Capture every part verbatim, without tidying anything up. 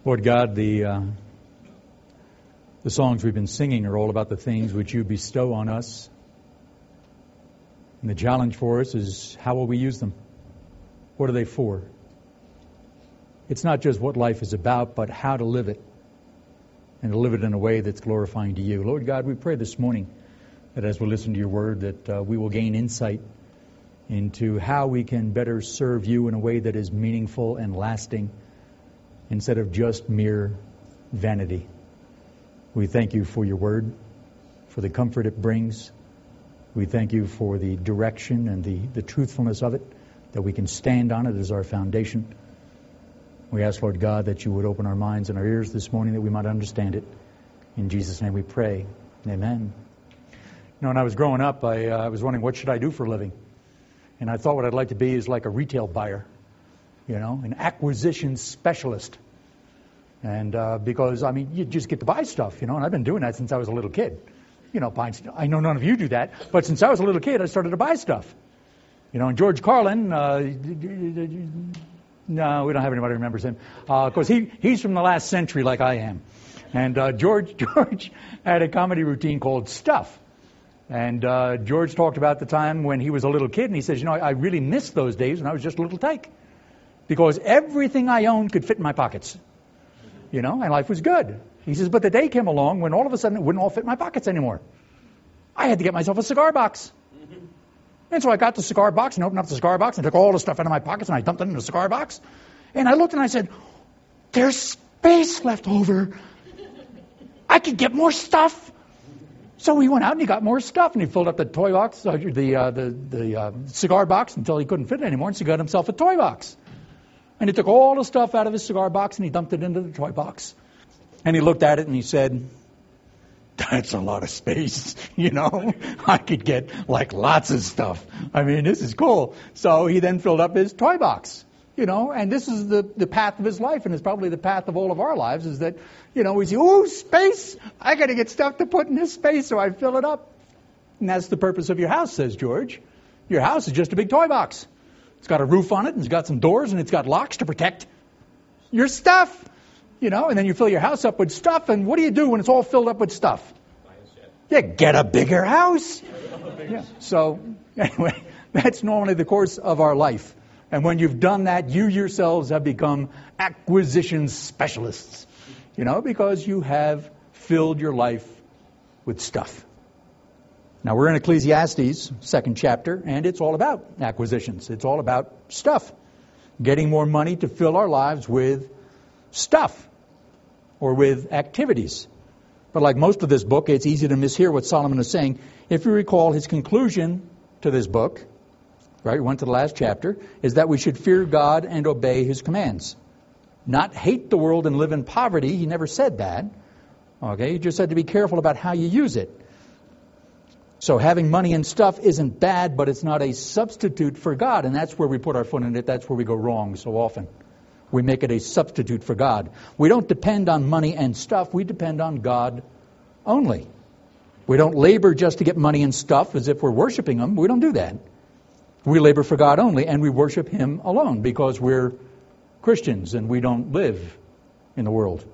Lord God, the uh, the songs we've been singing are all about the things which you bestow on us. And the challenge for us is, how will we use them? What are they for? It's not just what life is about, but how to live it. And to live it in a way that's glorifying to you. Lord God, we pray this morning that as we listen to your word, that uh, we will gain insight into how we can better serve you in a way that is meaningful and lasting, instead of just mere vanity. We thank you for your word, for the comfort it brings. We thank you for the direction and the, the truthfulness of it, that we can stand on it as our foundation. We ask, Lord God, that you would open our minds and our ears this morning, that we might understand it. In Jesus' name we pray. Amen. You know, when I was growing up, I, uh, I was wondering, what should I do for a living? And I thought what I'd like to be is like a retail buyer. You know, an acquisition specialist. And uh, because, I mean, you just get to buy stuff, you know, and I've been doing that since I was a little kid. You know, buying stuff. I know none of you do that, but since I was a little kid, I started to buy stuff. You know, and George Carlin, uh, no, we don't have anybody who remembers him, because uh, he, he's from the last century like I am. And uh, George, George had a comedy routine called Stuff. And uh, George talked about the time when he was a little kid, and he says, you know, I, I really miss those days when I was just a little tyke. Because everything I owned could fit in my pockets. You know, and life was good. He says, but the day came along when all of a sudden it wouldn't all fit in my pockets anymore. I had to get myself a cigar box. And so I got the cigar box and opened up the cigar box and took all the stuff out of my pockets and I dumped it in the cigar box. And I looked and I said, there's space left over. I could get more stuff. So he went out and he got more stuff and he filled up the toy box, uh, the uh, the, the uh, cigar box until he couldn't fit it anymore. And so he got himself a toy box. And he took all the stuff out of his cigar box and he dumped it into the toy box. And he looked at it and he said, that's a lot of space, you know. I could get like lots of stuff. I mean, this is cool. So he then filled up his toy box, you know, and this is the, the path of his life, and it's probably the path of all of our lives, is that, you know, we say, ooh, space. I got to get stuff to put in this space, so I fill it up. And that's the purpose of your house, says George. Your house is just a big toy box. It's got a roof on it, and it's got some doors, and it's got locks to protect your stuff. You know, and then you fill your house up with stuff, and what do you do when it's all filled up with stuff? You get a bigger house. Yeah. So, anyway, that's normally the course of our life. And when you've done that, you yourselves have become acquisition specialists. You know, because you have filled your life with stuff. Now, we're in Ecclesiastes, second chapter, and it's all about acquisitions. It's all about stuff. Getting more money to fill our lives with stuff or with activities. But like most of this book, it's easy to mishear what Solomon is saying. If you recall, his conclusion to this book, right, we went to the last chapter, is that we should fear God and obey his commands. Not hate the world and live in poverty. He never said that. Okay, he just said to be careful about how you use it. So having money and stuff isn't bad, but it's not a substitute for God. And that's where we put our foot in it. That's where we go wrong so often. We make it a substitute for God. We don't depend on money and stuff. We depend on God only. We don't labor just to get money and stuff as if we're worshiping him. We don't do that. We labor for God only, and we worship him alone because we're Christians and we don't live in the world.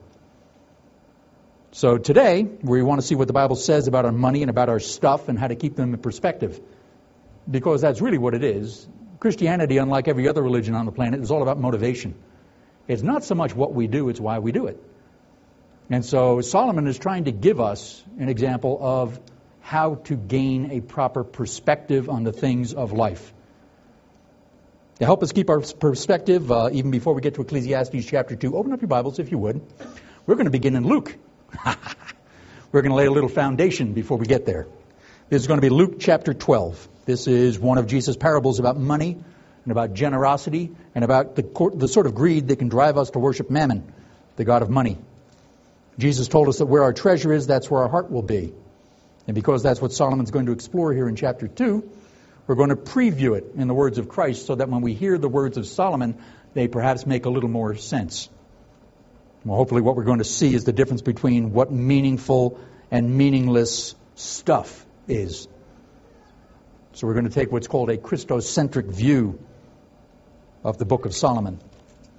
So today, we want to see what the Bible says about our money and about our stuff and how to keep them in perspective. Because that's really what it is. Christianity, unlike every other religion on the planet, is all about motivation. It's not so much what we do, it's why we do it. And so Solomon is trying to give us an example of how to gain a proper perspective on the things of life. To help us keep our perspective, uh, even before we get to Ecclesiastes chapter two, open up your Bibles if you would. We're going to begin in Luke. We're going to lay a little foundation before we get there. This is going to be Luke chapter twelve. This is one of Jesus' parables about money and about generosity and about the, the sort of greed that can drive us to worship Mammon, the god of money. Jesus told us that where our treasure is, that's where our heart will be. And because that's what Solomon's going to explore here in chapter two, we're going to preview it in the words of Christ so that when we hear the words of Solomon, they perhaps make a little more sense. Well, hopefully what we're going to see is the difference between what meaningful and meaningless stuff is. So we're going to take what's called a Christocentric view of the book of Solomon.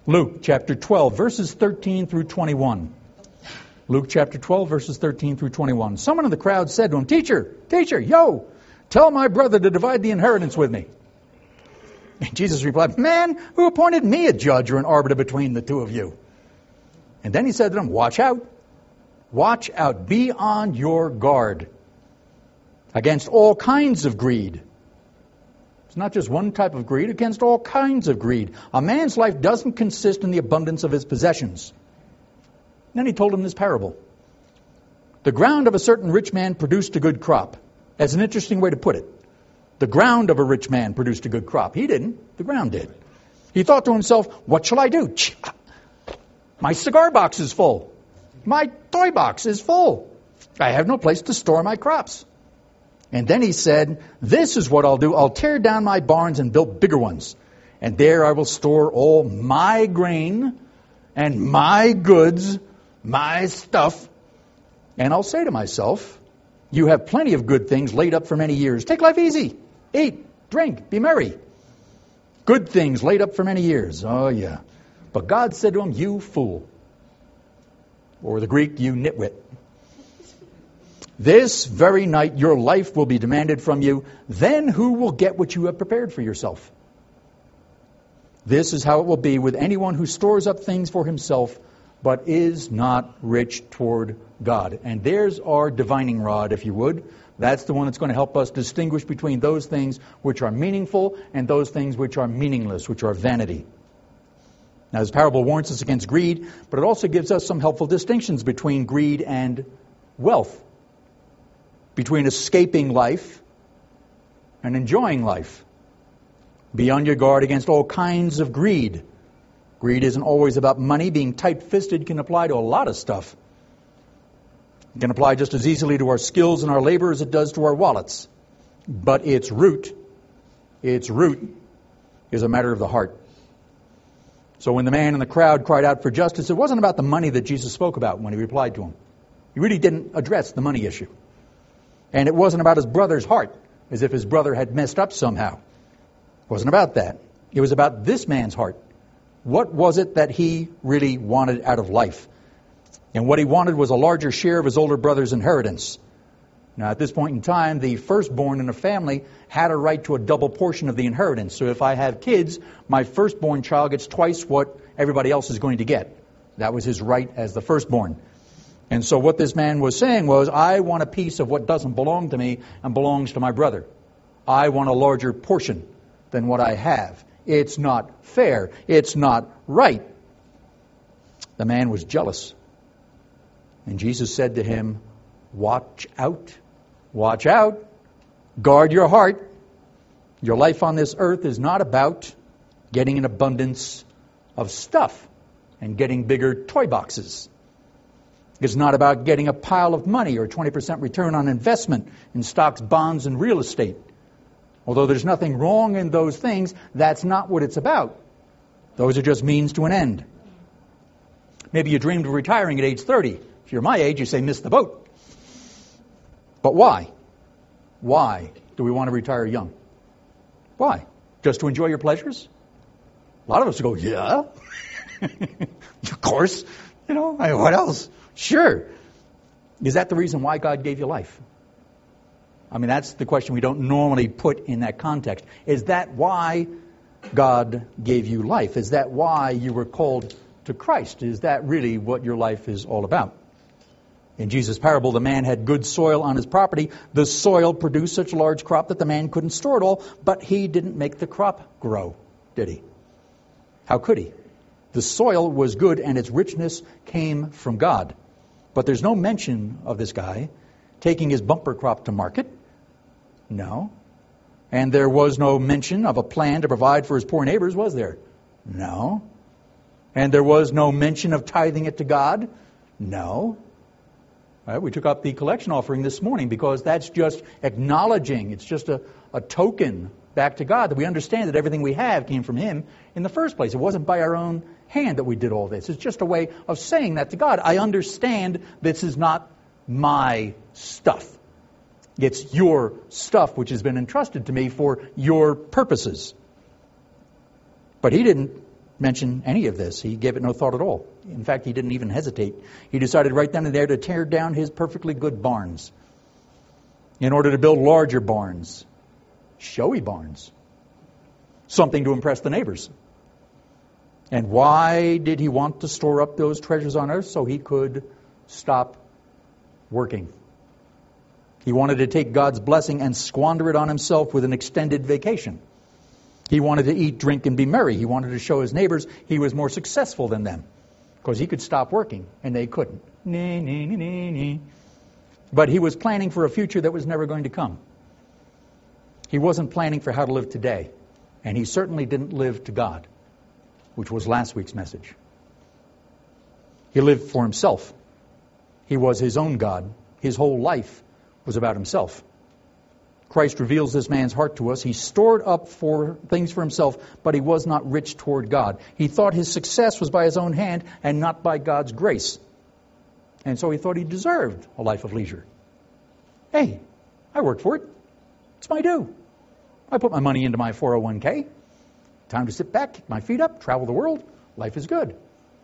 Luke chapter twelve, verses thirteen through twenty-one. Luke chapter twelve, verses thirteen through twenty-one. Someone in the crowd said to him, Teacher, teacher, yo, tell my brother to divide the inheritance with me. And Jesus replied, Man, who appointed me a judge or an arbiter between the two of you? And then he said to them, Watch out. Watch out. Be on your guard against all kinds of greed. It's not just one type of greed, against all kinds of greed. A man's life doesn't consist in the abundance of his possessions. Then he told him this parable. The ground of a certain rich man produced a good crop. That's an interesting way to put it. The ground of a rich man produced a good crop. He didn't. The ground did. He thought to himself, what shall I do? My cigar box is full. My toy box is full. I have no place to store my crops. And then he said, this is what I'll do. I'll tear down my barns and build bigger ones. And there I will store all my grain and my goods, my stuff. And I'll say to myself, you have plenty of good things laid up for many years. Take life easy. Eat, drink, be merry. Good things laid up for many years. Oh, yeah. But God said to him, you fool. Or the Greek, you nitwit. This very night your life will be demanded from you. Then who will get what you have prepared for yourself? This is how it will be with anyone who stores up things for himself, but is not rich toward God. And there's our divining rod, if you would. That's the one that's going to help us distinguish between those things which are meaningful and those things which are meaningless, which are vanity. Now, this parable warns us against greed, but it also gives us some helpful distinctions between greed and wealth, between escaping life and enjoying life. Be on your guard against all kinds of greed. Greed isn't always about money. Being tight-fisted can apply to a lot of stuff. It can apply just as easily to our skills and our labor as it does to our wallets. But its root, its root is a matter of the heart. So when the man in the crowd cried out for justice, it wasn't about the money that Jesus spoke about when he replied to him. He really didn't address the money issue. And it wasn't about his brother's heart, as if his brother had messed up somehow. It wasn't about that. It was about this man's heart. What was it that he really wanted out of life? And what he wanted was a larger share of his older brother's inheritance. Now, at this point in time, the firstborn in a family had a right to a double portion of the inheritance. So if I have kids, my firstborn child gets twice what everybody else is going to get. That was his right as the firstborn. And so what this man was saying was, I want a piece of what doesn't belong to me and belongs to my brother. I want a larger portion than what I have. It's not fair. It's not right. The man was jealous. And Jesus said to him, watch out. Watch out. Guard your heart. Your life on this earth is not about getting an abundance of stuff and getting bigger toy boxes. It's not about getting a pile of money or twenty percent return on investment in stocks, bonds, and real estate. Although there's nothing wrong in those things, that's not what it's about. Those are just means to an end. Maybe you dreamed of retiring at age thirty. If you're my age, you say, miss the boat. But why? Why do we want to retire young? Why? Just to enjoy your pleasures? A lot of us go, yeah. Of course. You know, I mean, what else? Sure. Is that the reason why God gave you life? I mean, that's the question we don't normally put in that context. Is that why God gave you life? Is that why you were called to Christ? Is that really what your life is all about? In Jesus' parable, the man had good soil on his property. The soil produced such a large crop that the man couldn't store it all, but he didn't make the crop grow, did he? How could he? The soil was good and its richness came from God. But there's no mention of this guy taking his bumper crop to market. No. And there was no mention of a plan to provide for his poor neighbors, was there? No. And there was no mention of tithing it to God? No. Right, we took up the collection offering this morning because that's just acknowledging, it's just a, a token back to God that we understand that everything we have came from Him in the first place. It wasn't by our own hand that we did all this. It's just a way of saying that to God. I understand this is not my stuff. It's your stuff which has been entrusted to me for your purposes. But he didn't mention any of this. He gave it no thought at all. In fact, he didn't even hesitate. He decided right then and there to tear down his perfectly good barns in order to build larger barns, showy barns, something to impress the neighbors. And why did he want to store up those treasures on earth? So he could stop working. He wanted to take God's blessing and squander it on himself with an extended vacation. He wanted to eat, drink, and be merry. He wanted to show his neighbors he was more successful than them because he could stop working and they couldn't. Nee, nee, nee, nee, nee. But he was planning for a future that was never going to come. He wasn't planning for how to live today. And he certainly didn't live to God, which was last week's message. He lived for himself. He was his own God. His whole life was about himself. Christ reveals this man's heart to us. He stored up for things for himself, but he was not rich toward God. He thought his success was by his own hand and not by God's grace. And so he thought he deserved a life of leisure. Hey, I worked for it. It's my due. I put my money into my four oh one k. Time to sit back, kick my feet up, travel the world. Life is good.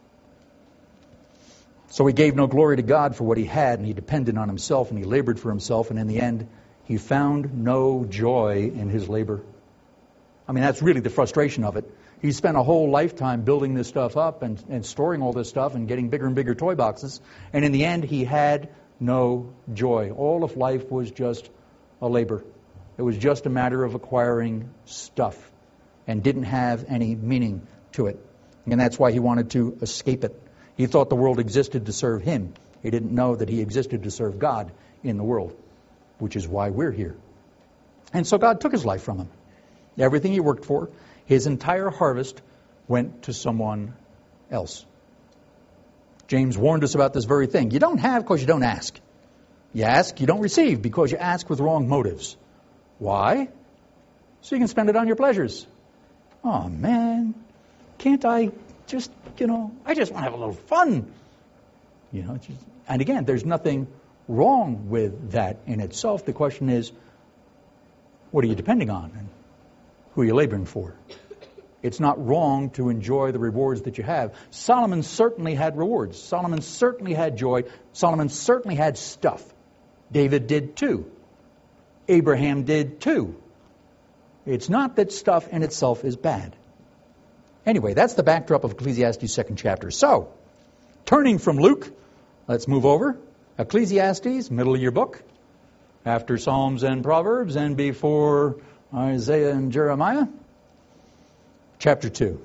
So he gave no glory to God for what he had, and he depended on himself, and he labored for himself, and in the end, he found no joy in his labor. I mean, that's really the frustration of it. He spent a whole lifetime building this stuff up and, and storing all this stuff and getting bigger and bigger toy boxes, and in the end, he had no joy. All of life was just a labor. It was just a matter of acquiring stuff and didn't have any meaning to it. And that's why he wanted to escape it. He thought the world existed to serve him. He didn't know that he existed to serve God in the world, which is why we're here. And so God took his life from him. Everything he worked for, his entire harvest went to someone else. James warned us about this very thing. You don't have because you don't ask. You ask, you don't receive because you ask with wrong motives. Why? So you can spend it on your pleasures. Oh, man, can't I just, you know, I just want to have a little fun. You know, just, and again, there's nothing wrong with that in itself. The question is, what are you depending on and who are you laboring for? It's not wrong to enjoy the rewards that you have. Solomon certainly had rewards. Solomon certainly had joy. Solomon certainly had stuff. David did too. Abraham did too. It's not that stuff in itself is bad. Anyway, that's the backdrop of Ecclesiastes' second chapter. So, turning from Luke, let's move over. Ecclesiastes, middle of your book, after Psalms and Proverbs, and before Isaiah and Jeremiah. Chapter two.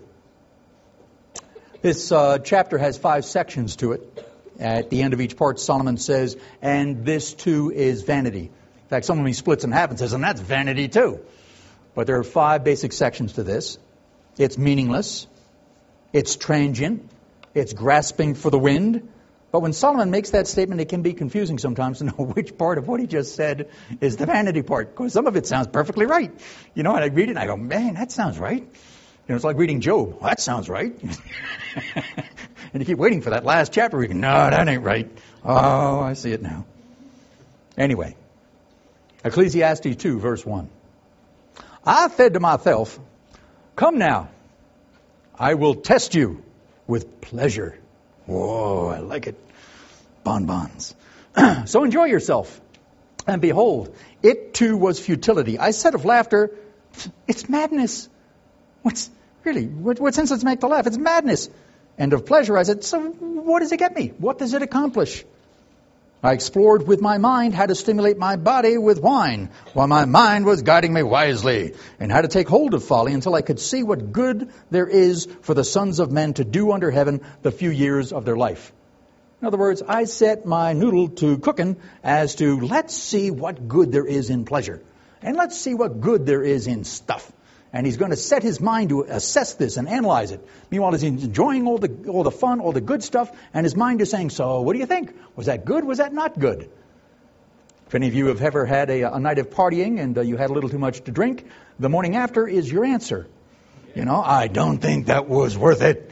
This uh, chapter has five sections to it. At the end of each part, Solomon says, and this too is vanity. In fact, some of me splits in half and says, and that's vanity too. But there are five basic sections to this. It's meaningless. It's transient. It's grasping for the wind. But when Solomon makes that statement, it can be confusing sometimes to know which part of what he just said is the vanity part. Because some of it sounds perfectly right. You know, and I read it and I go, man, that sounds right. You know, it's like reading Job. Well, that sounds right. And you keep waiting for that last chapter. You go, no, that ain't right. Oh, I see it now. Anyway, Ecclesiastes two, verse one. I said to myself, come now, I will test you with pleasure. Whoa, I like it. Bonbons. So enjoy yourself. And behold, it too was futility. I said of laughter, it's madness. What's really, what, what sense does it make to laugh? It's madness. And of pleasure, I said, so what does it get me? What does it accomplish? I explored with my mind how to stimulate my body with wine, while my mind was guiding me wisely, and how to take hold of folly until I could see what good there is for the sons of men to do under heaven the few years of their life. In other words, I set my noodle to cooking as to let's see what good there is in pleasure, and let's see what good there is in stuff. And he's going to set his mind to assess this and analyze it. Meanwhile, he's enjoying all the all the fun, all the good stuff, and his mind is saying, so what do you think? Was that good? Was that not good? If any of you have ever had a, a night of partying and uh, you had a little too much to drink, the morning after is your answer. You know, I don't think that was worth it.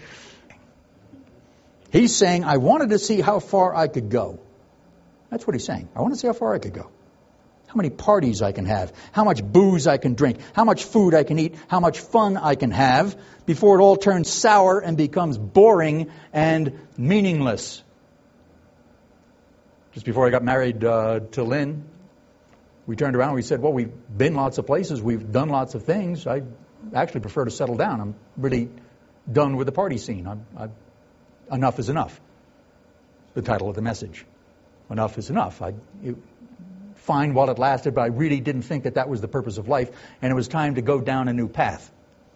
He's saying, I wanted to see how far I could go. That's what he's saying. I want to see how far I could go. how many parties I can have, how much booze I can drink, how much food I can eat, how much fun I can have, before it all turns sour and becomes boring and meaningless. Just before I got married uh, to Lynn, we turned around and we said, well, we've been lots of places, we've done lots of things. I actually prefer to settle down. I'm really done with the party scene. I'm, I'm, enough is enough. The title of the message. Enough is enough. I, it, fine while it lasted, but I really didn't think that that was the purpose of life, and it was time to go down a new path.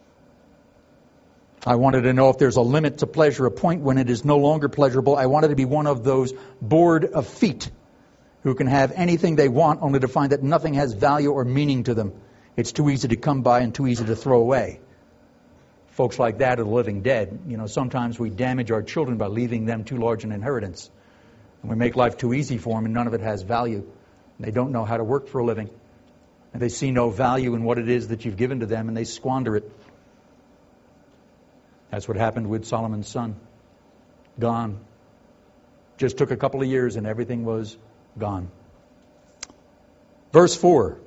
I wanted to know if there's a limit to pleasure, a point when it is no longer pleasurable. I wanted to be one of those bored of feet who can have anything they want only to find that nothing has value or meaning to them. It's too easy to come by and too easy to throw away. Folks like that are the living dead. You know, sometimes we damage our children by leaving them too large an inheritance. And we make life too easy for them, and none of it has value. And they don't know how to work for a living. And they see no value in what it is that you've given to them, and they squander it. That's what happened with Solomon's son. Gone. Just took a couple of years, and everything was gone. Verse four.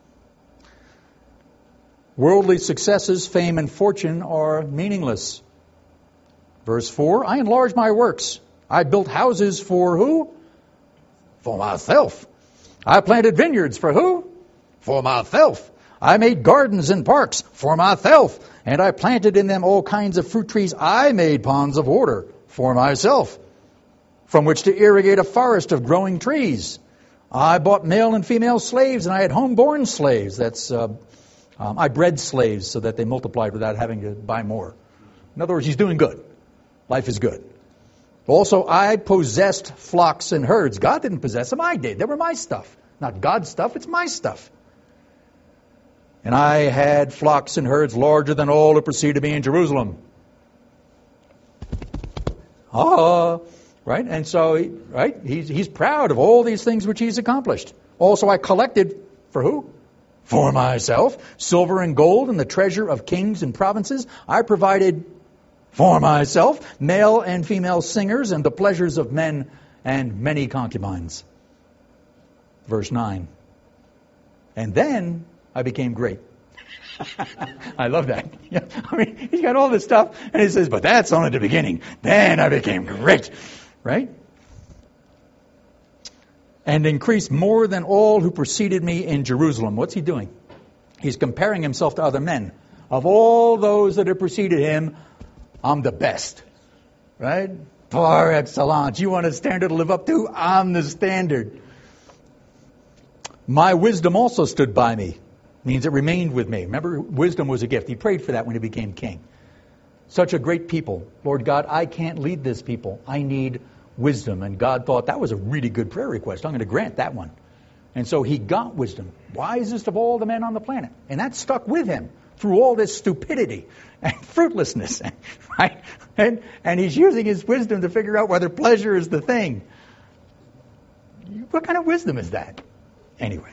Worldly successes, fame, and fortune are meaningless. Verse four. I enlarged my works. I built houses for who? For myself. I planted vineyards for who? For myself. I made gardens and parks for myself. And I planted in them all kinds of fruit trees. I made ponds of water for myself, from which to irrigate a forest of growing trees. I bought male and female slaves, and I had home-born slaves. That's uh, um, I bred slaves so that they multiplied without having to buy more. In other words, he's doing good. Life is good. Also, I possessed flocks and herds. God didn't possess them. I did. They were my stuff. Not God's stuff. It's my stuff. And I had flocks and herds larger than all who preceded me in Jerusalem. Ah, right? And so, right, he's, he's proud of all these things which he's accomplished. Also, I collected, for who? For myself, silver and gold and the treasure of kings and provinces. I provided for myself male and female singers and the pleasures of men and many concubines. Verse nine. And then I became great. I love that. Yeah, I mean, he's got all this stuff, and he says, but that's only the beginning. Then I became great. Right? And increased more than all who preceded me in Jerusalem. What's he doing? He's comparing himself to other men. Of all those that have preceded him, I'm the best. Right? Par excellence. You want a standard to live up to? I'm the standard. My wisdom also stood by me. Means it remained with me. Remember, wisdom was a gift. He prayed for that when he became king. Such a great people. Lord God, I can't lead this people. I need wisdom. And God thought that was a really good prayer request. I'm going to grant that one. And so he got wisdom. Wisest of all the men on the planet. And that stuck with him through all this stupidity and fruitlessness. Right? And, and he's using his wisdom to figure out whether pleasure is the thing. What kind of wisdom is that? Anyway.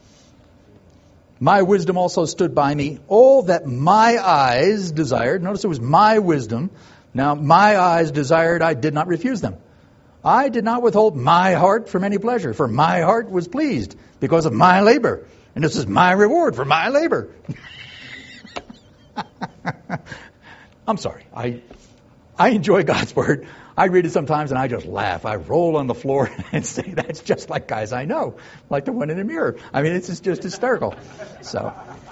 My wisdom also stood by me. All that my eyes desired. Notice it was my wisdom. Now, my eyes desired, I did not refuse them. I did not withhold my heart from any pleasure, for my heart was pleased because of my labor. And this is my reward for my labor. I'm sorry. I I enjoy God's Word. I read it sometimes and I just laugh. I roll on the floor and say, that's just like guys I know, like the one in the mirror. I mean, it's just hysterical. So,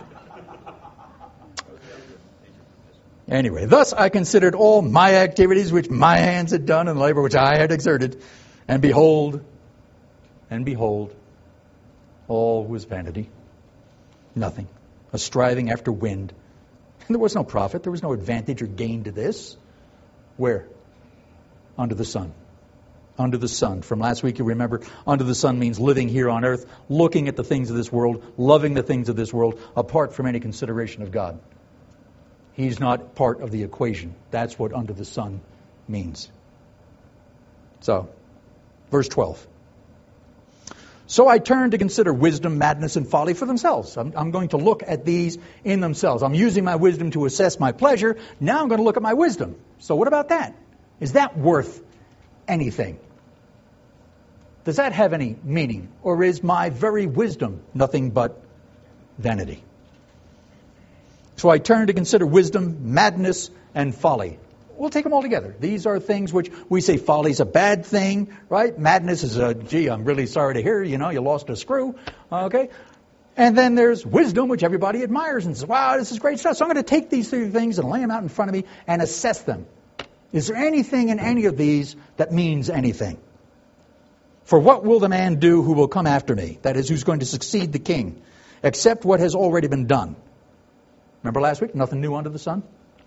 anyway, thus I considered all my activities which my hands had done and the labor which I had exerted. And behold, and behold, all was vanity. Nothing. A striving after wind. And there was no profit. There was no advantage or gain to this. Where? Under the sun. Under the sun. From last week, you remember, under the sun means living here on earth, looking at the things of this world, loving the things of this world, apart from any consideration of God. He's not part of the equation. That's what under the sun means. So, verse twelve. So I turned to consider wisdom, madness, and folly for themselves. I'm, I'm going to look at these in themselves. I'm using my wisdom to assess my pleasure. Now I'm going to look at my wisdom. So what about that? Is that worth anything? Does that have any meaning? Or is my very wisdom nothing but vanity? So I turn to consider wisdom, madness, and folly. We'll take them all together. These are things which we say folly is a bad thing, right? Madness is a, gee, I'm really sorry to hear, you know, you lost a screw, okay? And then there's wisdom, which everybody admires and says, wow, this is great stuff. So I'm going to take these three things and lay them out in front of me and assess them. Is there anything in any of these that means anything? For what will the man do who will come after me? That is, who's going to succeed the king, except what has already been done. Remember last week? Nothing new under the sun.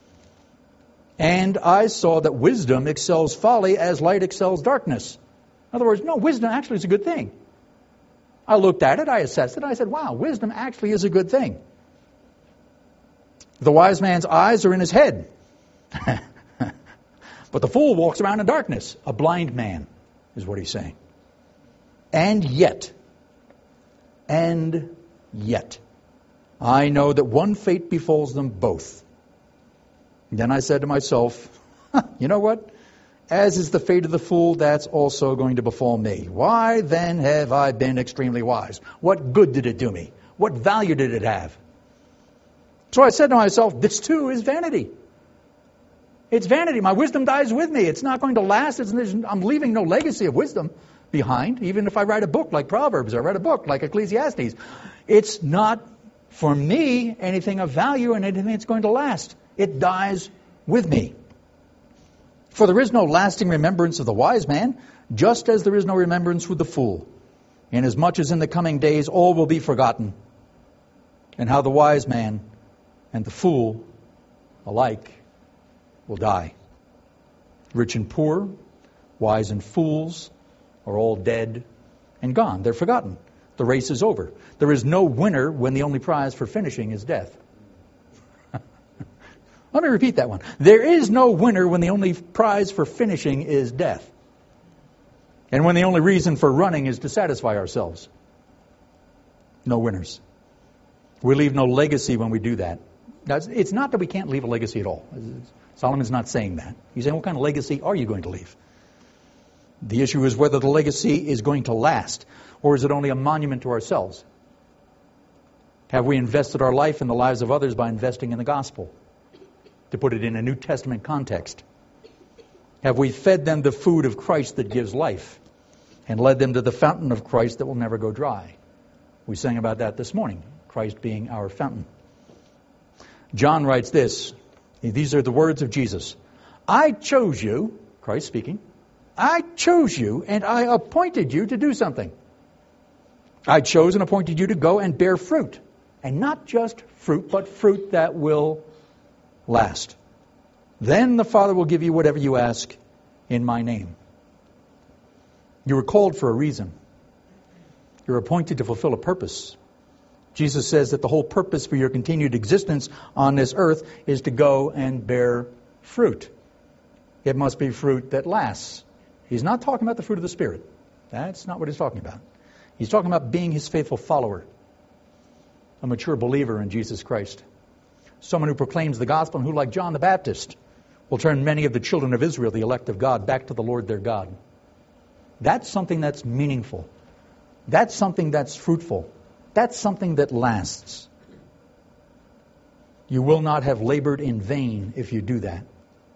And I saw that wisdom excels folly as light excels darkness. In other words, no, wisdom actually is a good thing. I looked at it, I assessed it, I said, wow, wisdom actually is a good thing. The wise man's eyes are in his head. But the fool walks around in darkness. A blind man is what he's saying. And yet, and yet, I know that one fate befalls them both. And then I said to myself, you know what? As is the fate of the fool, that's also going to befall me. Why then have I been extremely wise? What good did it do me? What value did it have? So I said to myself, this too is vanity. It's vanity. My wisdom dies with me. It's not going to last. It's, I'm leaving no legacy of wisdom behind, even if I write a book like Proverbs or write a book like Ecclesiastes. It's not, for me, anything of value and anything that's going to last. It dies with me. For there is no lasting remembrance of the wise man, just as there is no remembrance with the fool. Inasmuch as in the coming days all will be forgotten, and how the wise man and the fool alike will die. Rich and poor, wise and fools are all dead and gone. They're forgotten. The race is over. There is no winner when the only prize for finishing is death. Let me repeat that one. There is no winner when the only prize for finishing is death. And when the only reason for running is to satisfy ourselves. No winners. We leave no legacy when we do that. Now, it's not that we can't leave a legacy at all. Solomon's not saying that. He's saying, what kind of legacy are you going to leave? The issue is whether the legacy is going to last, or is it only a monument to ourselves? Have we invested our life in the lives of others by investing in the gospel? To put it in a New Testament context. Have we fed them the food of Christ that gives life and led them to the fountain of Christ that will never go dry? We sang about that this morning, Christ being our fountain. John writes this. These are the words of Jesus. I chose you, Christ speaking, I chose you and I appointed you to do something. I chose and appointed you to go and bear fruit. And not just fruit, but fruit that will last. Then the Father will give you whatever you ask in my name. You were called for a reason. You're appointed to fulfill a purpose. Jesus says that the whole purpose for your continued existence on this earth is to go and bear fruit. It must be fruit that lasts. He's not talking about the fruit of the Spirit. That's not what he's talking about. He's talking about being his faithful follower, a mature believer in Jesus Christ. Someone who proclaims the gospel and who, like John the Baptist, will turn many of the children of Israel, the elect of God, back to the Lord their God. That's something that's meaningful. That's something that's fruitful. That's something that lasts. You will not have labored in vain if you do that.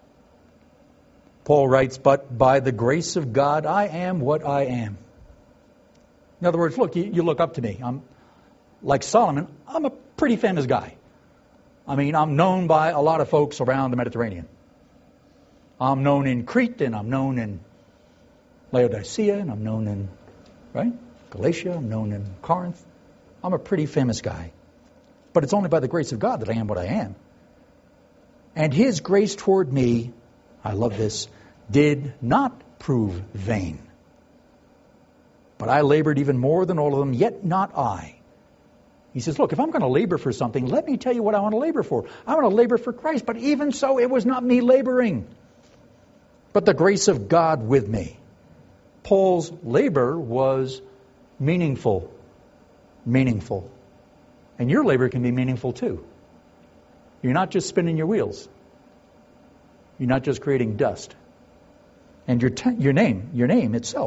Paul writes, but by the grace of God, I am what I am. In other words, look, you, you look up to me. I'm like Solomon, I'm a pretty famous guy. I mean, I'm known by a lot of folks around the Mediterranean. I'm known in Crete, and I'm known in Laodicea, and I'm known in, right, Galatia, I'm known in Corinth. I'm a pretty famous guy. But it's only by the grace of God that I am what I am. And his grace toward me, I love this, did not prove vain. But I labored even more than all of them, yet not I. He says, look, if I'm going to labor for something, let me tell you what I want to labor for. I want to labor for Christ, but even so, it was not me laboring, but the grace of God with me. Paul's labor was meaningful, meaningful. And your labor can be meaningful too. You're not just spinning your wheels. You're not just creating dust. And your t- your name, your name itself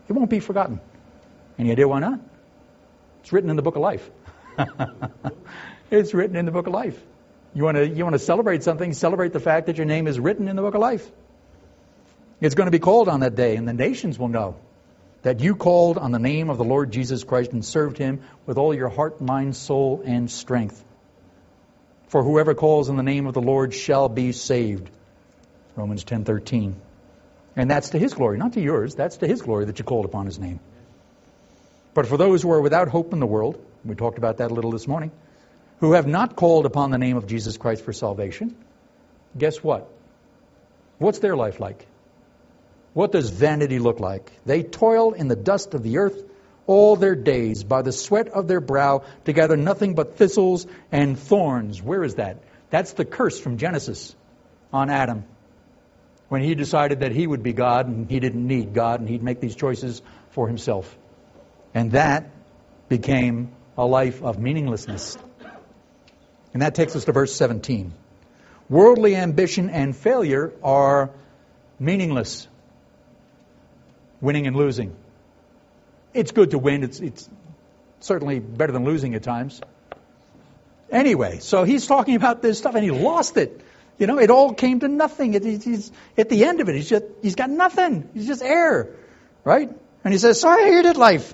It won't be forgotten. Any idea why not? It's written in the book of life. It's written in the book of life. You want to you want to celebrate something, celebrate the fact that your name is written in the book of life. It's going to be called on that day, and the nations will know that you called on the name of the Lord Jesus Christ and served him with all your heart, mind, soul, and strength. For whoever calls on the name of the Lord shall be saved. Romans ten thirteen. And that's to his glory, not to yours. That's to his glory that you called upon his name. But for those who are without hope in the world, we talked about that a little this morning, who have not called upon the name of Jesus Christ for salvation, guess what? What's their life like? What does vanity look like? They toil in the dust of the earth all their days by the sweat of their brow to gather nothing but thistles and thorns. Where is that? That's the curse from Genesis on Adam, when he decided that he would be God and he didn't need God and he'd make these choices for himself. And that became a life of meaninglessness. And that takes us to verse seventeen. Worldly ambition and failure are meaningless. Winning and losing. It's good to win. It's, it's certainly better than losing at times. Anyway, so he's talking about this stuff and he lost it. You know, it all came to nothing. It, it, he's, at the end of it, he's just, he's got nothing. He's just air. Right? And he says, so I hated life.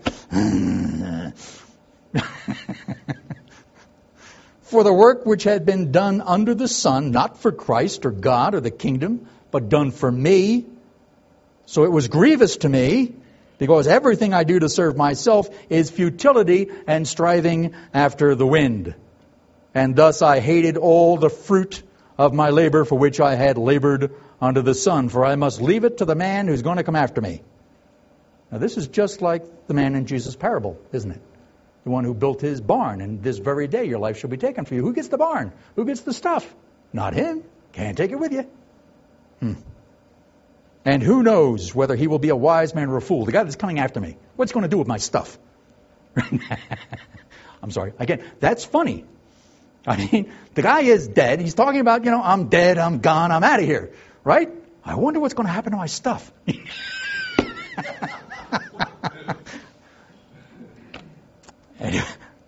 For the work which had been done under the sun, not for Christ or God or the kingdom, but done for me. So it was grievous to me, because everything I do to serve myself is futility and striving after the wind. And thus I hated all the fruit of my labor for which I had labored under the sun, for I must leave it to the man who's going to come after me. Now this is just like the man in Jesus' parable, isn't it? The one who built his barn, and this very day your life shall be taken from you. Who gets the barn? Who gets the stuff? Not him. Can't take it with you. Hmm. And who knows whether he will be a wise man or a fool? The guy that's coming after me. What's he going to do with my stuff? I'm sorry. Again, that's funny. I mean, the guy is dead. He's talking about, you know, I'm dead, I'm gone, I'm out of here. Right? I wonder what's going to happen to my stuff. Anyway.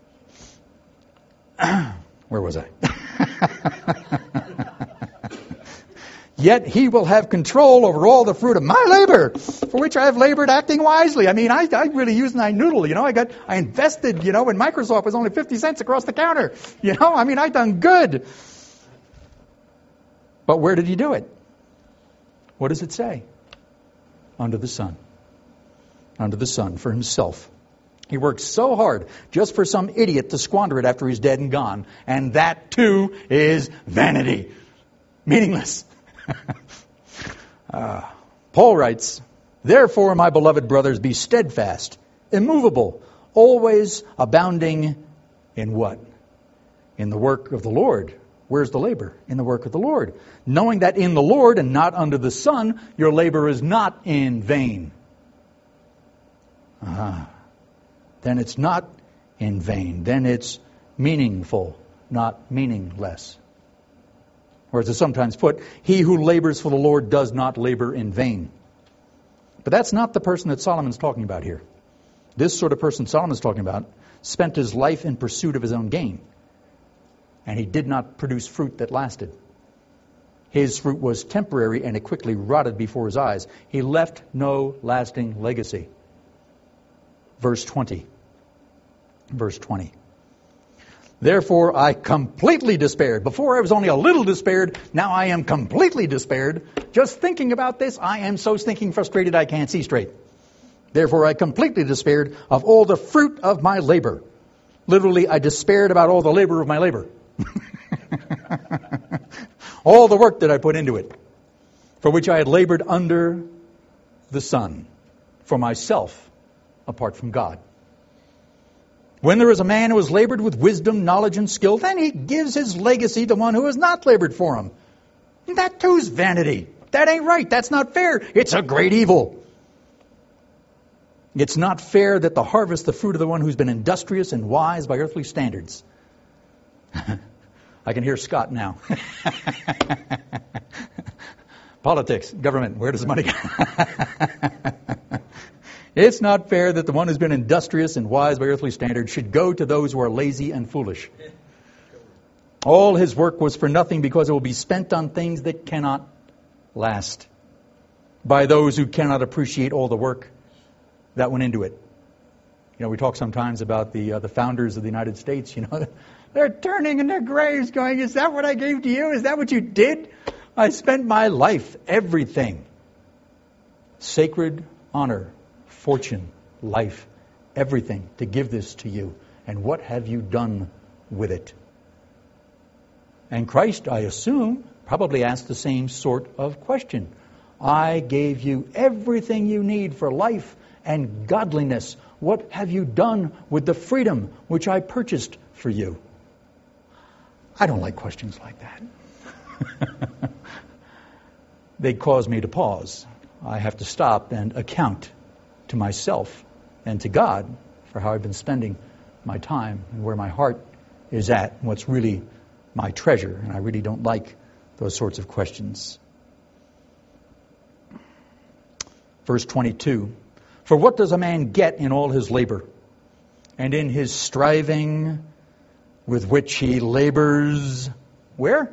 Where was I? Yet he will have control over all the fruit of my labor, for which I have labored acting wisely. I mean, I, I really used my noodle, you know. I got, I invested, you know, when Microsoft was only fifty cents across the counter. You know, I mean, I done good. But where did he do it? What does it say? Under the sun. Under the sun, for himself. He worked so hard just for some idiot to squander it after he's dead and gone. And that, too, is vanity. Meaningless. uh, Paul writes, therefore, my beloved brothers, be steadfast, immovable, always abounding in what? In the work of the Lord. Where's the labor? In the work of the Lord. Knowing that in the Lord and not under the sun, your labor is not in vain. Ah. Then it's not in vain. Then it's meaningful, not meaningless. Or as it's sometimes put, he who labors for the Lord does not labor in vain. But that's not the person that Solomon's talking about here. This sort of person Solomon's talking about spent his life in pursuit of his own gain. And he did not produce fruit that lasted. His fruit was temporary and it quickly rotted before his eyes. He left no lasting legacy. Verse twenty. Verse twenty. Therefore I completely despaired. Before I was only a little despaired. Now I am completely despaired. Just thinking about this, I am so stinking frustrated I can't see straight. Therefore I completely despaired of all the fruit of my labor. Literally, I despaired about all the labor of my labor. All the work that I put into it, for which I had labored under the sun, for myself, apart from God. When there is a man who has labored with wisdom, knowledge, and skill, then he gives his legacy to one who has not labored for him. And that too is vanity. That ain't right. That's not fair. It's a great evil. It's not fair that the harvest the fruit of the one who's been industrious and wise by earthly standards. I can hear Scott now. Politics, government, where does the money go? It's not fair that the one who's been industrious and wise by earthly standards should go to those who are lazy and foolish. All his work was for nothing because it will be spent on things that cannot last by those who cannot appreciate all the work that went into it. You know, we talk sometimes about the uh, the founders of the United States. You know, they're turning in their graves going, is that what I gave to you? Is that what you did? I spent my life, everything. Sacred honor, fortune, life, everything to give this to you. And what have you done with it? And Christ, I assume, probably asked the same sort of question. I gave you everything you need for life and godliness. What have you done with the freedom which I purchased for you? I don't like questions like that. They cause me to pause. I have to stop and account to myself and to God for how I've been spending my time and where my heart is at and what's really my treasure. And I really don't like those sorts of questions. Verse twenty-two. For what does a man get in all his labor and in his striving with which he labors? Where?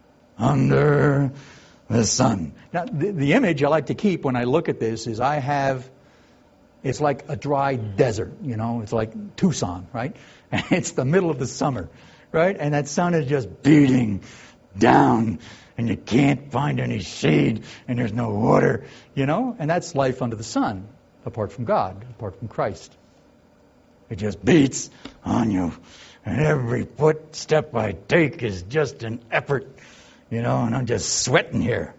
Under the sun. Now, the, the image I like to keep when I look at this is I have, it's like a dry desert, you know, it's like Tucson, right? And it's the middle of the summer, right? And that sun is just beating down and you can't find any shade and there's no water, you know? And that's life under the sun, apart from God, apart from Christ. It just beats on you. And every footstep I take is just an effort, you know, and I'm just sweating here.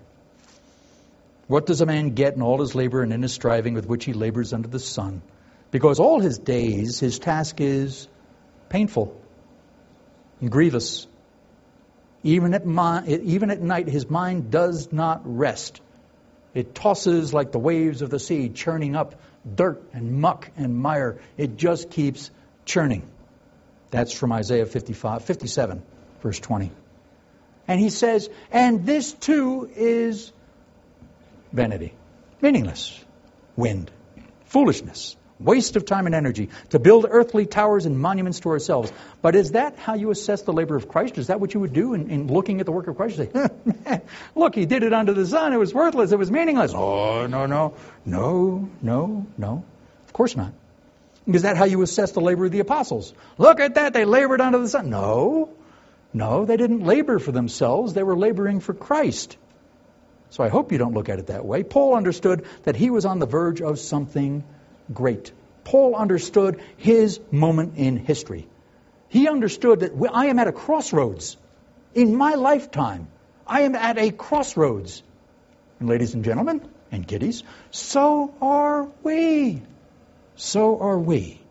What does a man get in all his labor and in his striving with which he labors under the sun? Because all his days, his task is painful and grievous. Even at, mi- even at night, his mind does not rest. It tosses like the waves of the sea, churning up dirt and muck and mire. It just keeps churning. That's from Isaiah fifty-five, fifty-seven, verse twenty. And he says, and this too is vanity, meaningless, wind, foolishness, waste of time and energy, to build earthly towers and monuments to ourselves. But is that how you assess the labor of Christ? Is that what you would do in, in looking at the work of Christ? You say, look, he did it under the sun. It was worthless. It was meaningless. Oh, no, no, no, no, no. Of course not. Is that how you assess the labor of the apostles? Look at that. They labored under the sun. No, no, they didn't labor for themselves. They were laboring for Christ. So I hope you don't look at it that way. Paul understood that he was on the verge of something great. Paul understood his moment in history. He understood that I am at a crossroads. In my lifetime, I am at a crossroads. And ladies and gentlemen, and kiddies, so are we. So are we.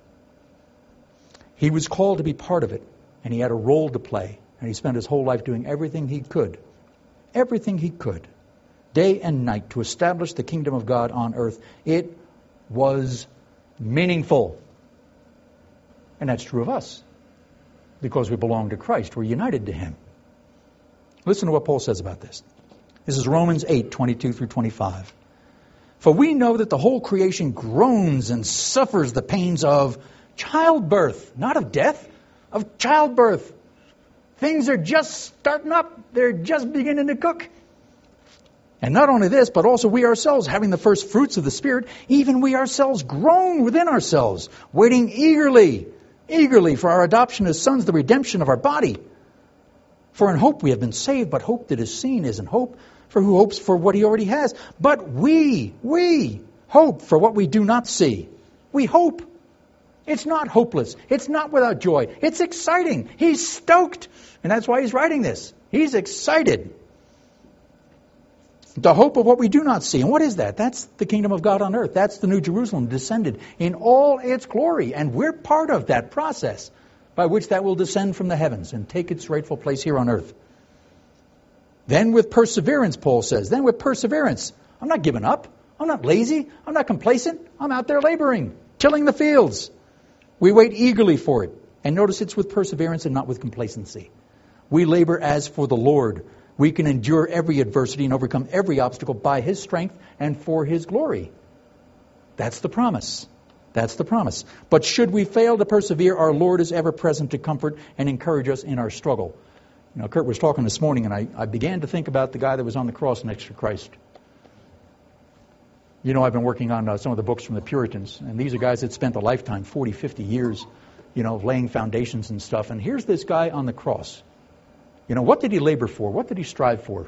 He was called to be part of it, and he had a role to play, and he spent his whole life doing everything he could, everything he could, day and night, to establish the kingdom of God on earth. It was meaningful. And that's true of us, because we belong to Christ. We're united to him. Listen to what Paul says about this. This is Romans eight, twenty-two through twenty-five. For we know that the whole creation groans and suffers the pains of childbirth, not of death, of childbirth. Things are just starting up. They're just beginning to cook. And not only this, but also we ourselves, having the first fruits of the Spirit, even we ourselves groan within ourselves, waiting eagerly, eagerly for our adoption as sons, the redemption of our body. For in hope we have been saved, but hope that is seen isn't hope. For who hopes for what he already has? But we, we hope for what we do not see. We hope. It's not hopeless. It's not without joy. It's exciting. He's stoked. And that's why he's writing this. He's excited. The hope of what we do not see. And what is that? That's the kingdom of God on earth. That's the New Jerusalem descended in all its glory. And we're part of that process by which that will descend from the heavens and take its rightful place here on earth. Then with perseverance, Paul says, then with perseverance. I'm not giving up. I'm not lazy. I'm not complacent. I'm out there laboring, tilling the fields. We wait eagerly for it. And notice it's with perseverance and not with complacency. We labor as for the Lord. We can endure every adversity and overcome every obstacle by his strength and for his glory. That's the promise. That's the promise. But should we fail to persevere, our Lord is ever present to comfort and encourage us in our struggle. You know, Kurt was talking this morning, and I, I began to think about the guy that was on the cross next to Christ. You know, I've been working on uh, some of the books from the Puritans, and these are guys that spent a lifetime, forty, fifty years, you know, laying foundations and stuff. And here's this guy on the cross. You know, what did he labor for? What did he strive for?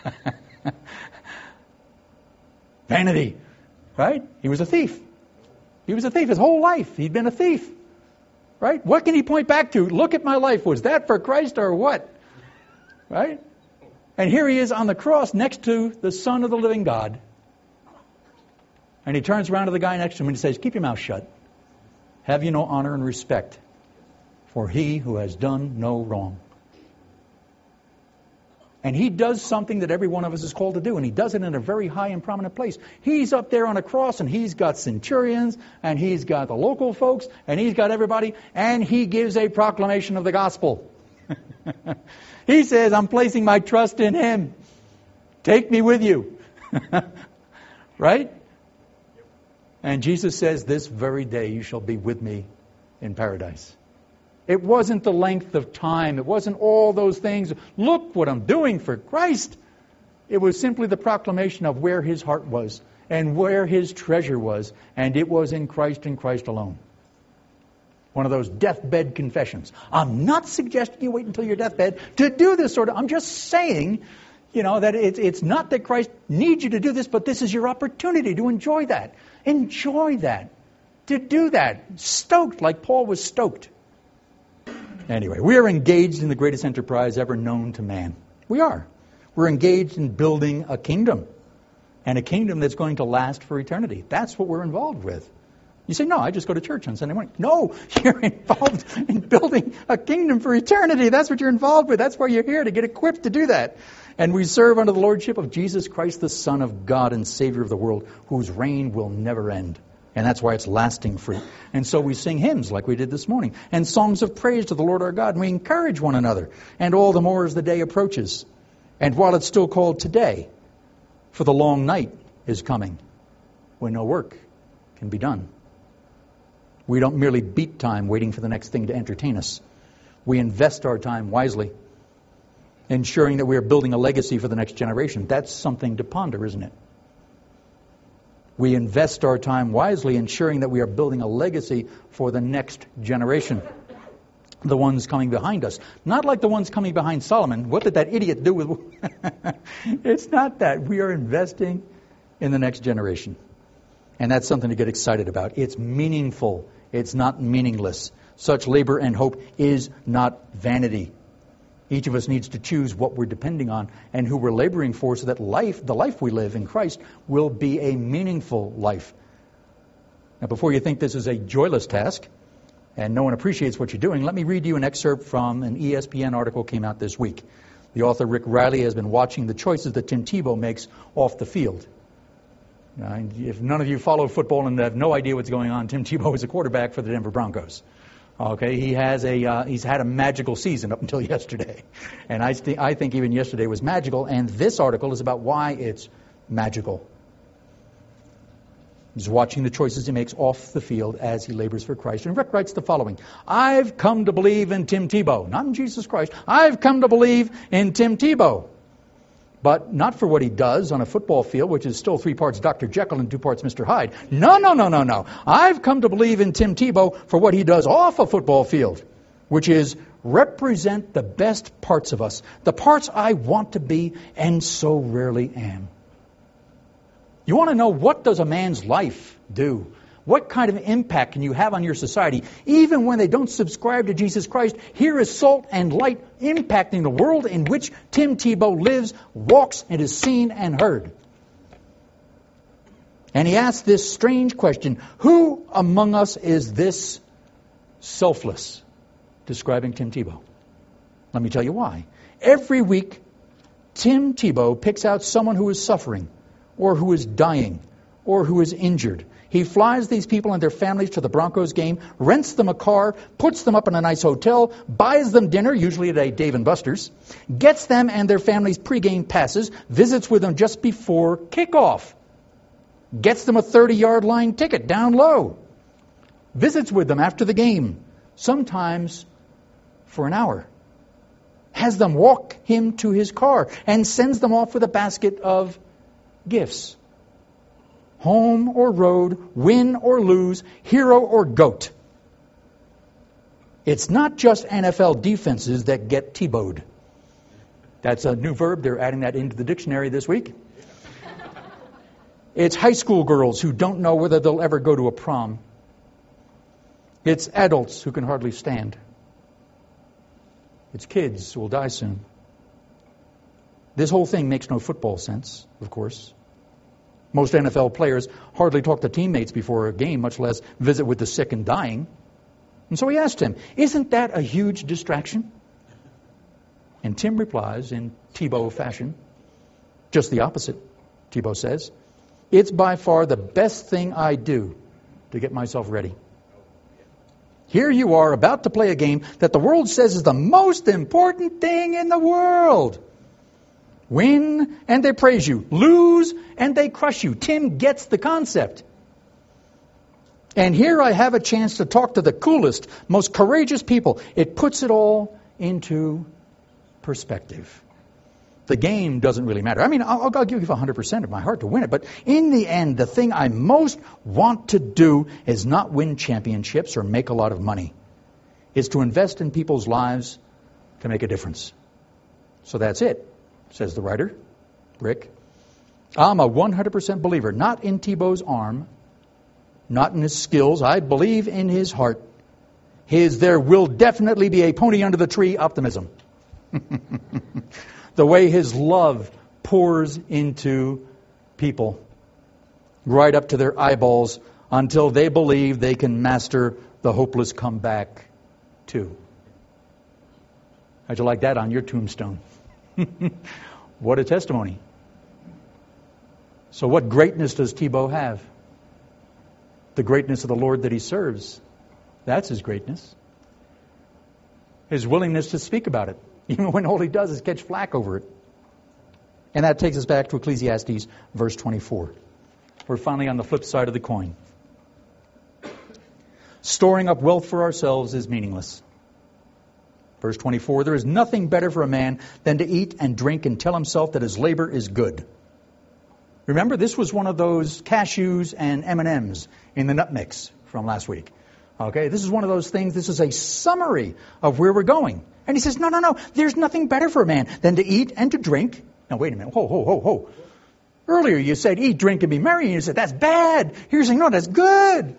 Vanity, right? He was a thief. He was a thief his whole life. He'd been a thief, right? What can he point back to? Look at my life. Was that for Christ or what? Right? And here he is on the cross next to the Son of the living God. And he turns around to the guy next to him and he says, keep your mouth shut. Have you no honor and respect for he who has done no wrong? And he does something that every one of us is called to do, and he does it in a very high and prominent place. He's up there on a cross, and he's got centurions, and he's got the local folks, and he's got everybody, and he gives a proclamation of the gospel. He says, I'm placing my trust in him. Take me with you. Right? And Jesus says, this very day you shall be with me in paradise. It wasn't the length of time. It wasn't all those things. Look what I'm doing for Christ. It was simply the proclamation of where his heart was and where his treasure was. And it was in Christ and Christ alone. One of those deathbed confessions. I'm not suggesting you wait until your deathbed to do this sort of... I'm just saying, you know, that it's, it's not that Christ needs you to do this, but this is your opportunity to enjoy that. Enjoy that. To do that. Stoked like Paul was stoked. Anyway, we are engaged in the greatest enterprise ever known to man. We are. We're engaged in building a kingdom. And a kingdom that's going to last for eternity. That's what we're involved with. You say, no, I just go to church on Sunday morning. No, you're involved in building a kingdom for eternity. That's what you're involved with. That's why you're here, to get equipped to do that. And we serve under the lordship of Jesus Christ, the Son of God and Savior of the world, whose reign will never end. And that's why it's lasting fruit. And so we sing hymns like we did this morning. And songs of praise to the Lord our God. And we encourage one another. And all the more as the day approaches. And while it's still called today, for the long night is coming, when no work can be done. We don't merely beat time waiting for the next thing to entertain us. We invest our time wisely, ensuring that we are building a legacy for the next generation. That's something to ponder, isn't it? We invest our time wisely, ensuring that we are building a legacy for the next generation. The ones coming behind us. Not like the ones coming behind Solomon. What did that idiot do with... It's not that. We are investing in the next generation. And that's something to get excited about. It's meaningful. It's not meaningless. Such labor and hope is not vanity. Each of us needs to choose what we're depending on and who we're laboring for, so that life, the life we live in Christ, will be a meaningful life. Now, before you think this is a joyless task and no one appreciates what you're doing, let me read you an excerpt from an E S P N article came out this week. The author, Rick Riley, has been watching the choices that Tim Tebow makes off the field. Now, if none of you follow football and have no idea what's going on, Tim Tebow is a quarterback for the Denver Broncos. Okay, he has a uh, he's had a magical season up until yesterday, and I th- I think even yesterday was magical. And this article is about why it's magical. He's watching the choices he makes off the field as he labors for Christ. And Rick writes the following: I've come to believe in Tim Tebow, not in Jesus Christ. I've come to believe in Tim Tebow. But not for what he does on a football field, which is still three parts Doctor Jekyll and two parts Mister Hyde. No, no, no, no, no. I've come to believe in Tim Tebow for what he does off a football field, which is represent the best parts of us, the parts I want to be and so rarely am. You want to know, what does a man's life do? What kind of impact can you have on your society? Even when they don't subscribe to Jesus Christ, here is salt and light impacting the world in which Tim Tebow lives, walks, and is seen and heard. And he asked this strange question: who among us is this selfless? Describing Tim Tebow. Let me tell you why. Every week, Tim Tebow picks out someone who is suffering, or who is dying, or who is injured. He flies these people and their families to the Broncos game, rents them a car, puts them up in a nice hotel, buys them dinner, usually at a Dave and Buster's, gets them and their families pregame passes, visits with them just before kickoff. gets them a thirty-yard line ticket down low, visits with them after the game, sometimes for an hour, has them walk him to his car, and sends them off with a basket of gifts. Home or road, win or lose, hero or goat. It's not just N F L defenses that get Tebowed. That's a new verb. They're adding that into the dictionary this week. It's high school girls who don't know whether they'll ever go to a prom. It's adults who can hardly stand. It's kids who will die soon. This whole thing makes no football sense, of course. Most N F L players hardly talk to teammates before a game, much less visit with the sick and dying. And so he asked him, isn't that a huge distraction? And Tim replies in Tebow fashion, just the opposite, Tebow says. It's by far the best thing I do to get myself ready. Here you are about to play a game that the world says is the most important thing in the world. Win and they praise you. Lose and they crush you. Tim gets the concept. And here I have a chance to talk to the coolest, most courageous people. It puts it all into perspective. The game doesn't really matter. I mean, I'll, I'll give you one hundred percent of my heart to win it. But in the end, the thing I most want to do is not win championships or make a lot of money. It's to invest in people's lives to make a difference. So that's it, says the writer, Rick. I'm a one hundred percent believer, not in Tebow's arm, not in his skills. I believe in his heart. His there will definitely be a pony under the tree optimism. The way his love pours into people right up to their eyeballs until they believe they can master the hopeless comeback too. How'd you like that on your tombstone? What a testimony. So what greatness does Tebow have? The greatness of the Lord that he serves. That's his greatness. His willingness to speak about it, even when all he does is catch flack over it. And that takes us back to Ecclesiastes verse twenty-four. We're finally on the flip side of the coin. Storing up wealth for ourselves is meaningless. Verse twenty-four, there is nothing better for a man than to eat and drink and tell himself that his labor is good. Remember, this was one of those cashews and M and M's in the nut mix from last week. Okay, this is one of those things, this is a summary of where we're going. And he says, no, no, no, there's nothing better for a man than to eat and to drink. Now, wait a minute, ho, ho, ho, ho. Earlier you said eat, drink, and be merry, and you said that's bad. Here you're saying, no, that's good.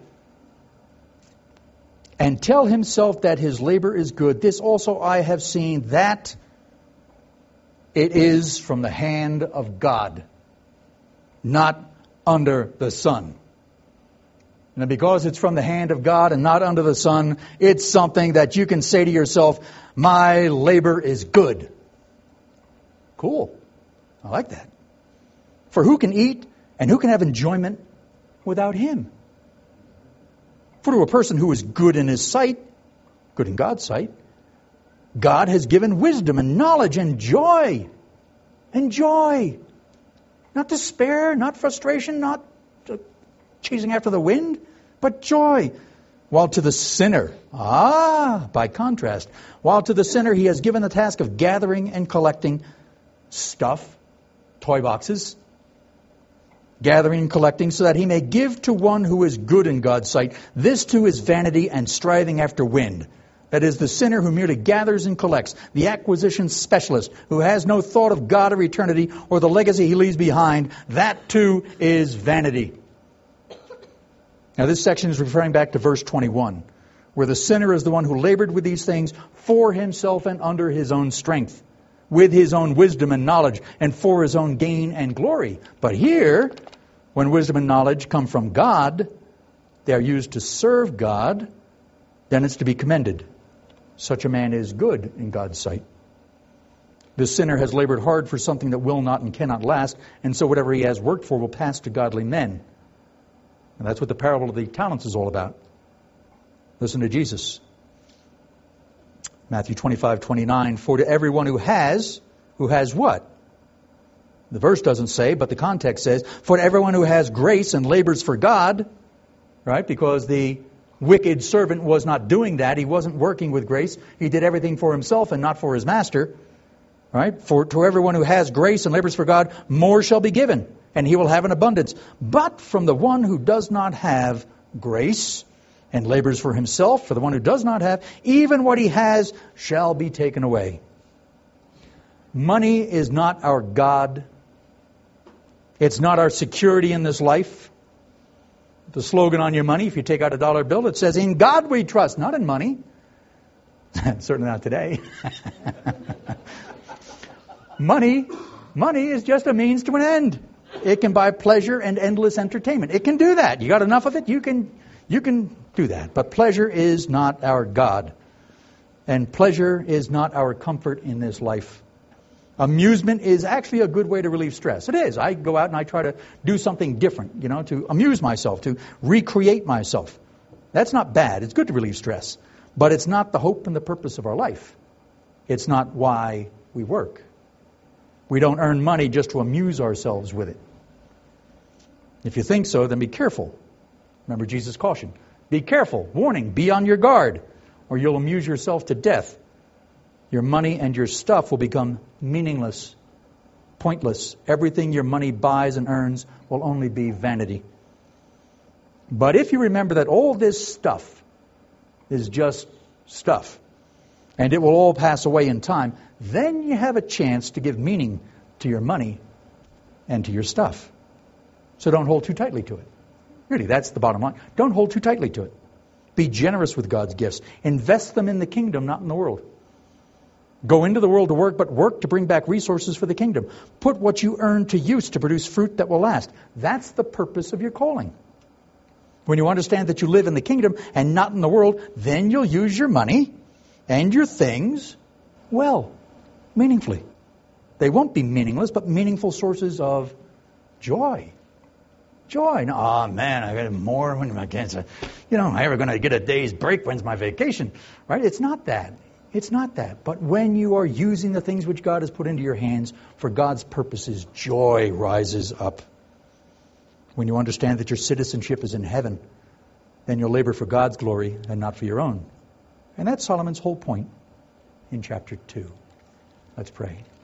And tell himself that his labor is good. This also I have seen, that it is from the hand of God, not under the sun. And because it's from the hand of God and not under the sun, it's something that you can say to yourself, my labor is good. Cool. I like that. For who can eat and who can have enjoyment without him? For to a person who is good in his sight, good in God's sight, God has given wisdom and knowledge and joy. And joy. Not despair, not frustration, not chasing after the wind, but joy. While to the sinner, ah, by contrast, while to the sinner he has given the task of gathering and collecting stuff, toy boxes, gathering and collecting so that he may give to one who is good in God's sight. This too is vanity and striving after wind. That is the sinner who merely gathers and collects, the acquisition specialist who has no thought of God or eternity or the legacy he leaves behind. That too is vanity. Now this section is referring back to verse twenty-one, where the sinner is the one who labored with these things for himself and under his own strength, with his own wisdom and knowledge, and for his own gain and glory. But here, when wisdom and knowledge come from God, they are used to serve God, then it's to be commended. Such a man is good in God's sight. The sinner has labored hard for something that will not and cannot last, and so whatever he has worked for will pass to godly men. And that's what the parable of the talents is all about. Listen to Jesus. Matthew twenty-five, twenty-nine. For to everyone who has, who has what? The verse doesn't say, but the context says, for everyone who has grace and labors for God, right? Because the wicked servant was not doing that. He wasn't working with grace. He did everything for himself and not for his master, right? For to everyone who has grace and labors for God, more shall be given, and he will have an abundance. But from the one who does not have grace and labors for himself, for the one who does not have, even what he has shall be taken away. Money is not our God. It's not our security in this life. The slogan on your money, if you take out a dollar bill, it says, in God we trust, not in money. Certainly not today. Money, money is just a means to an end. It can buy pleasure and endless entertainment. It can do that. You got enough of it, you can, you can do that. But pleasure is not our God. And pleasure is not our comfort in this life. Amusement is actually a good way to relieve stress. It is. I go out and I try to do something different, you know, to amuse myself, to recreate myself. That's not bad. It's good to relieve stress. But it's not the hope and the purpose of our life. It's not why we work. We don't earn money just to amuse ourselves with it. If you think so, then be careful. Remember Jesus' caution. Be careful. Warning. Be on your guard, or you'll amuse yourself to death. Your money and your stuff will become meaningless, pointless. Everything your money buys and earns will only be vanity. But if you remember that all this stuff is just stuff, and it will all pass away in time, then you have a chance to give meaning to your money and to your stuff. So don't hold too tightly to it. Really, that's the bottom line. Don't hold too tightly to it. Be generous with God's gifts. Invest them in the kingdom, not in the world. Go into the world to work, but work to bring back resources for the kingdom. Put what you earn to use to produce fruit that will last. That's the purpose of your calling. When you understand that you live in the kingdom and not in the world, then you'll use your money and your things well, meaningfully. They won't be meaningless, but meaningful sources of joy. Joy. No, oh man, I got more when I can't. You know, am I ever going to get a day's break? When's my vacation? Right? It's not that. It's not that. But when you are using the things which God has put into your hands for God's purposes, joy rises up. When you understand that your citizenship is in heaven, then you'll labor for God's glory and not for your own. And that's Solomon's whole point in chapter two. Let's pray.